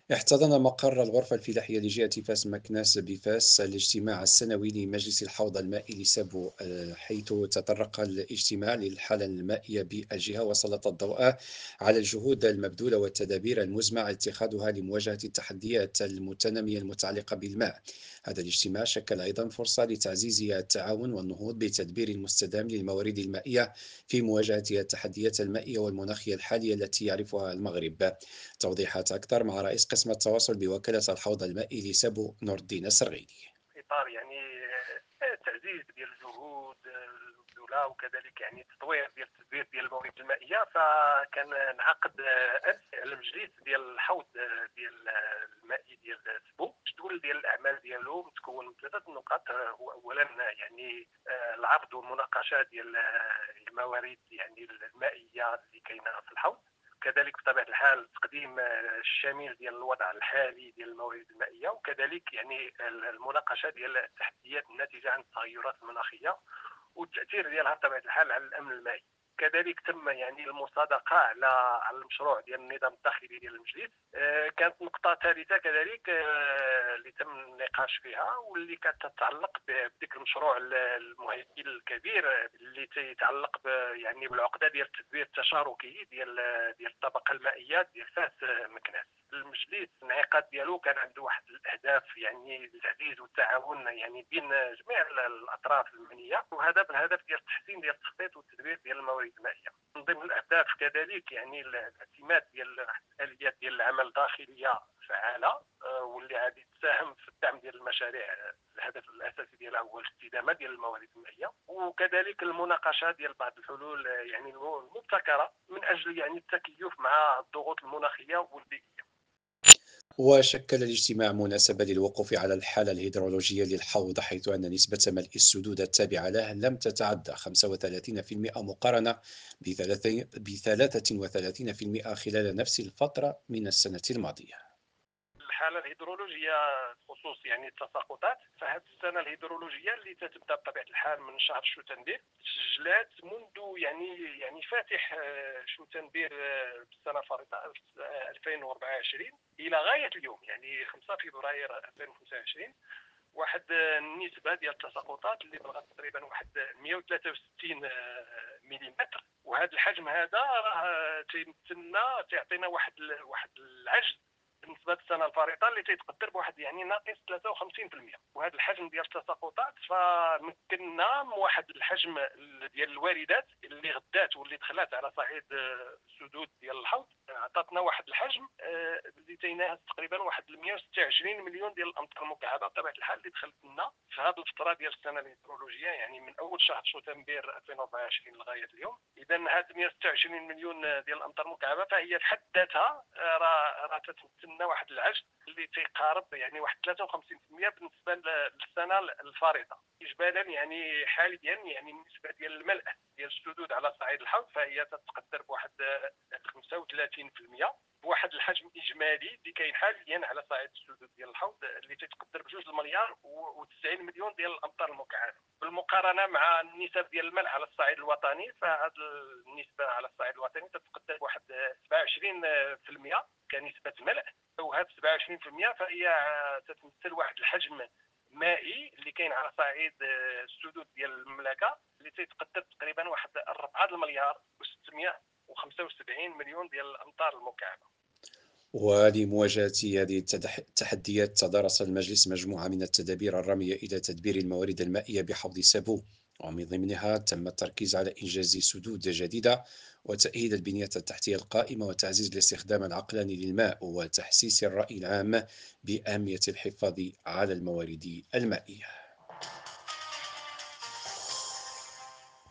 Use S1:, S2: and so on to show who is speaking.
S1: احتضن مقر الغرفة الفلاحية لجهة فاس مكناس بفاس الاجتماع السنوي لمجلس الحوض المائي لسبو، حيث تطرق الاجتماع للحالة المائية بالجهة وسلط الضوء على الجهود المبذولة والتدابير المزمع اتخاذها لمواجهة التحديات المتنامية المتعلقة بالماء. هذا الاجتماع شكل أيضا فرصة لتعزيز التعاون والنهوض بتدبير المستدام للموارد المائية في مواجهة التحديات المائية والمناخية الحالية التي يعرفها المغرب. توضيحات أكثر مع رئيس قسم التواصل بوكالة الحوض المائي لسبو نور الدين السرغيني.
S2: اطار تعزيز ديال الجهود المبذوله، وكذلك تطوير ديال التدبير ديال الموارد المائيه. فكان انعقد امس المجلس ديال الحوض ديال المائي ديال سبو. الجدول ديال الاعمال ديالو متكون من ثلاثه نقاط. هو اولا العرض والمناقشه ديال الموارد المائيه اللي كاينه في الحوض. كذلك بطبيعه الحال تقديم الشامل ديال الوضع الحالي ديال الموارد المائيه، وكذلك المناقشه ديال التحديات الناتجه عن التغيرات المناخيه والتاثير ديالها بطبيعه الحال على الامن المائي. كذلك تم المصادقه على المشروع ديال النظام الداخلي ديال المجلس. كانت نقطه ثالثه كذلك اللي تم النقاش فيها، واللي كانت تتعلق بديك المشروع المهيكل الكبير اللي تيتعلق بالعقده ديال التدبير التشاركي ديال الطبقه المائيه ديال فاس مكناس. المجلس الانعقاد ديالو كان عنده واحد الاهداف للتعزيز والتعاون بين جميع الاطراف المعنيه، وهذا بالهدف ديال التحسين ديال التخطيط والتدبير ديال الموارد المائيه. من ضمن الاهداف كذلك الاعتماد ديال اليات ديال العمل الداخليه فعاله، واللي غادي تساهم في الدعم ديال المشاريع. الهدف الاساسي ديالها هو الاستدامه ديال الموارد المائيه، وكذلك المناقشه ديال بعض الحلول المبتكره من اجل التكيف مع الضغوط المناخيه والبيئيه.
S1: وشكل الاجتماع مناسبة للوقوف على الحالة الهيدرولوجية للحوض، حيث أن نسبة ملء السدود التابعة له لم تتعدى 35% مقارنة ب 33% خلال نفس الفترة من السنة الماضية.
S2: الحاله الهيدرولوجيه بخصوص التساقطات، فهذه السنه الهيدرولوجيه اللي تتبدا بطبيعه الحال من شهر شتنبر سجلات منذ فاتح شتنبر بالسنه الفارطه 2024 الى غايه اليوم 5 فبراير 2025 واحد النسبه ديال التساقطات اللي بلغت تقريبا واحد 163 ملم. وهذا الحجم هذا راه تيمثلنا تعطينا واحد العجز بالنسبه للسنه الفارطه اللي تيتقدر بواحد ناقص 53%. وهذا الحجم ديال التساقطات فمكننا من واحد الحجم ديال الواردات اللي غدات واللي دخلات على صعيد السدود ديال الحوض. عطاتنا واحد الحجم اللي تيناهز تقريبا واحد 126 مليون ديال الامتار المكعبه بطبيعه الحال اللي دخلت لنا في هذه الفتره ديال السنه الهيدرولوجيه، من اول شهر شتنبر 2024 لغايه اليوم. اذا هذه 126 مليون ديال الامتار المكعبه فهي في حد ذاتها راه تتمثل لنا واحد العجز اللي تيقارب واحد 53% بالنسبه للسنه الفارطه. اجمالا حاليا النسبه ديال الملء ديال السدود على صعيد الحوض فهي تتقدر بواحد 35%، بواحد الحجم اجمالي اللي كاين حاليا على صعيد السدود ديال الحوض اللي تتقدر ب2 مليار و90 مليون ديال الامتار المكعبه. بالمقارنه مع النسب ديال الملء على الصعيد الوطني، فهذه النسبه على الصعيد الوطني تتقدر بواحد 27% كنسبه ملء. وهذا 27% فهي تتمثل واحد الحجم مائي اللي كاين على صعيد السدود ديال المملكه اللي تيتقدر تقريبا واحد 4 مليار و675 مليون ديال الامتار المكعبه.
S1: ولمواجهة هذه التحديات تدارس المجلس مجموعة من التدابير الرامية إلى تدبير الموارد المائية بحوض سابو، ومن ضمنها تم التركيز على إنجاز سدود جديدة وتأهيل البنية التحتية القائمة وتعزيز الاستخدام العقلاني للماء وتحسيس الرأي العام بأهمية الحفاظ على الموارد المائية.